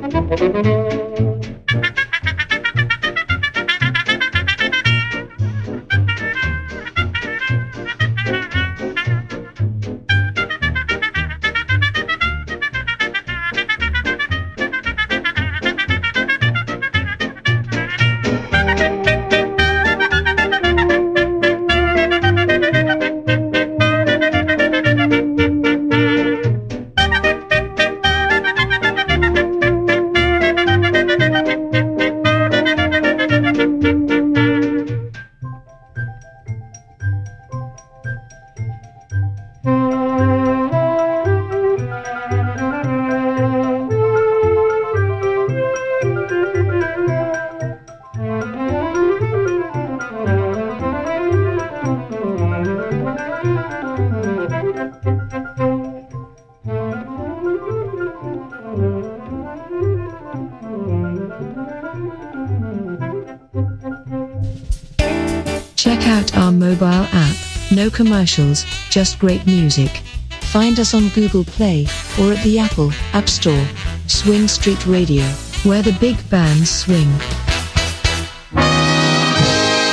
Check out our mobile app, no commercials, just great music. Find us on Google Play, or at the Apple App Store. Swing Street Radio, where the big bands swing.